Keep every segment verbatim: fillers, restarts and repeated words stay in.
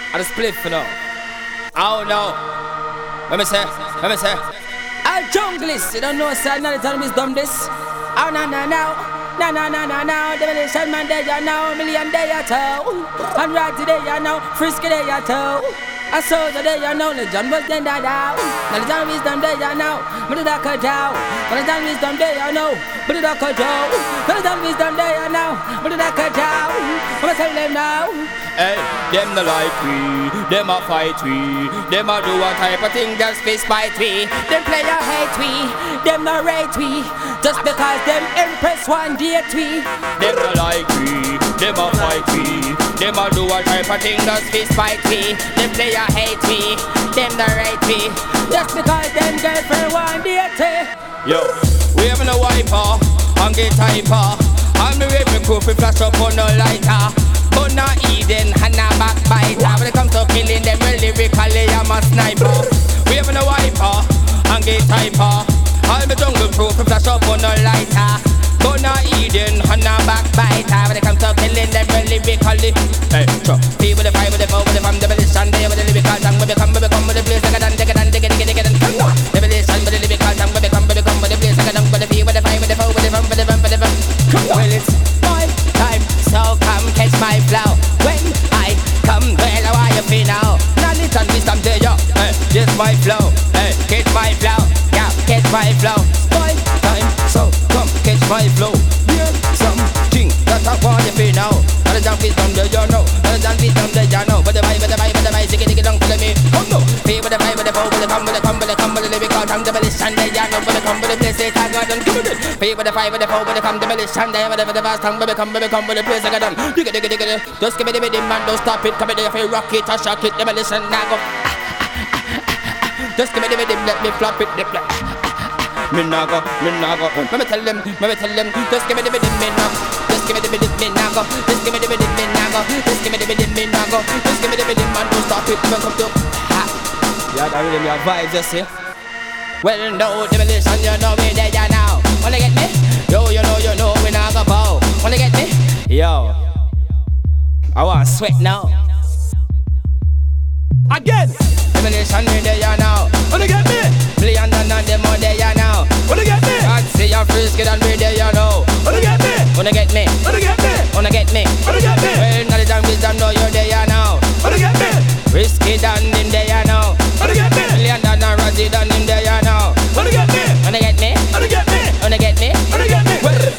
I just split for now. Oh no. Let me say, let me say. I'll junglist, you don't know, sir, now the time is dumb this. Oh no, no, no. No, no, no, no, no. Demolition man there, you know. Million there, you too. And right today, you know. Frisky there, you too. I saw the day, you know. The John was then that out. Now the time is dumb there, you know. But the dark cut out. But the time is dumb there, you know. But the dark cut out. But the time is dumb there, you know. But the dark cut out. I'm gonna tell them now. Hey, them no like we, them a fight we, them a do a type of thing that's fist fight we. Them player hate we, them no rate we, just because them impress one date we. Them no like we, them a fight we, them a do a type of thing that's fist fight we. Them player hate we, them no rate we, just because them girlfriend one date we. Yo, we having a wiper, and get hyper, and me wave me crew fi flash up on no lighter. But not Eden and a backbiter. When it comes to killing them, well, lyrically I'm a sniper. We having a wiper and get hyper. All the jungle proof, flash up on a lighter. But not Eden and a backbiter. When it comes to killing them, well, lyrically. Hey, true. Feel with the fire, with the foe, with the fam, the demolition. They with the lyrical tongue, we become, we become with the place. Take a dance, take a dance, take a dance, take a dance, take a dance. Demolition with the lyrical tongue, we become, we become with the place. Take a dance, with the feel, with the fire, with the foe, with the fam, with the fam, with the fam. Well, it's my time, so come catch my flow. When I come, well, how are you feel now? Knowledge and wisdom there, yo. Hey, this my flow. Hey, catch my flow. Yeah, catch my flow. My time, so come catch my flow. Hear something that I want you feel now. Knowledge and wisdom there, you know. Knowledge and wisdom there, you know. But the vibe, but the vibe, but the vibe, dig it, dig it, don't follow me. Oh no, feel with the vibe, with the foe, with the come, with the come, with the come, with the lyrical tongue, the demolition there, you know. With the come, with the place, they tag on them, give it. Feel with the vibe, with the foe, with the come, demolition there, with the vast tongue, with the come, with the come, with the place, I got done. Dig it, dig it, dig it. Just give me the rhythm man, don't stop it. Come in there, if you rock it or shock it, demolition now go. Just give me the rhythm, let me flop it, dip, me nah go, me nah go. Let me tell them, let me tell them. Just give me the rhythm, me nah go. Just give me the rhythm, me nah go. Just give me the rhythm, me nah go. Just give me the rhythm, me nah go. Just give me the rhythm man, don't stop it. Come to, ha. Yeah, that rhythm, your vibes, just see. Well, no demolition, you know me there, you now. Wanna get me? Yo, you know, you know, we nah go bow. Wanna get me? Yo. I want sweat now. Again. Demolition me there you now. Wanna get me? Million and on them on there you now. Wanna get me? Can't see your frisky and me there you know. Wanna get me? Wanna get me? Wanna get me? Wanna get me? Wanna get me? Well, knowledge and wisdom know you're there you now. Wanna get me? Risky done in there you know. Wanna get me? Million and on Razzie done in there you know. Wanna get me? Wanna get me? Wanna get me? Wanna get me? Wanna get me? Well.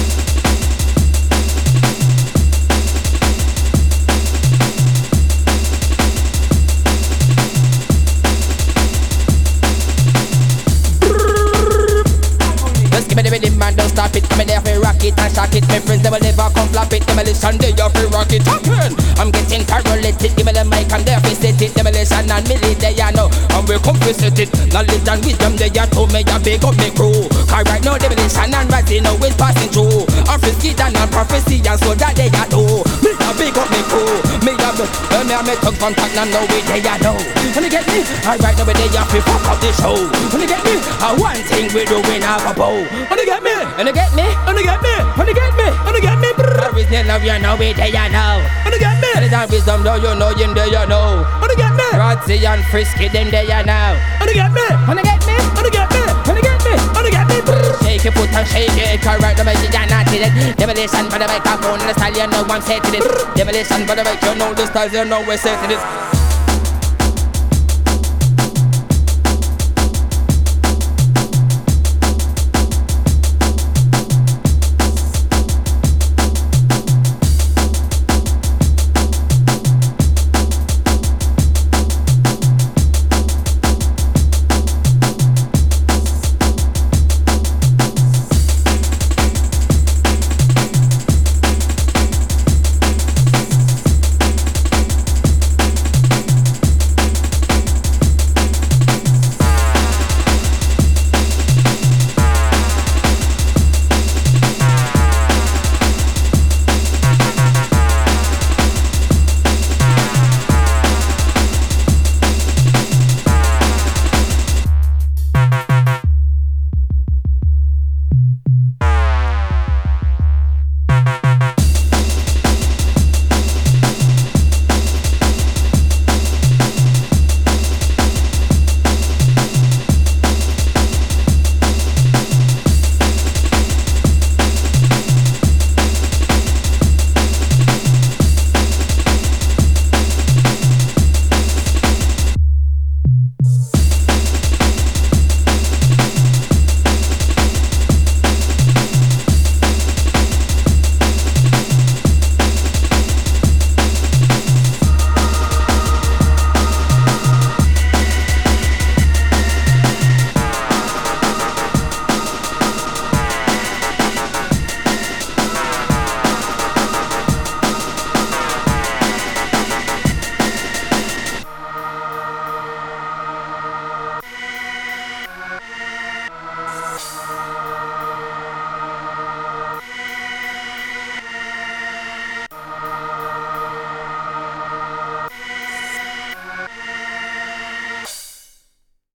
Man, don't stop it, come in there for rock it and shock it. My friends, they will never come flop it. Demolition, they are for rock it. Again, I'm getting paralytic. Give me the mic and they're set it. Demolition and Millie, they are know. And we come to set it. Knowledge and wisdom, they are told me, you big up me crew. Cause right now, Demolition and Razzie know it's passing through. I'm frisky and I'm prophecy, and so that they are know. Me a big up me crew. Me a me, uh, me a me talk contact and know it, they are know. Wanna get me? All right now, they are for fuck up the show. Wanna get me? Uh, one thing we doing have a bow. Wanna get me? Wanna get me? Wanna get me? Wanna get me? Wanna get me? There is no love, you know it, there you know. Wanna get me? There is wisdom, though you know him, there you know. Wanna get me? Razzie and Frisky, them there you know. Wanna get me? Wanna get me? Wanna get me? Wanna get me? Wanna get me? Shake it, put and shake it, correct the message and not it. Demolition for the microphone, the style you know I'm setting it. Demolition for the mic, you know the style you know we're setting it.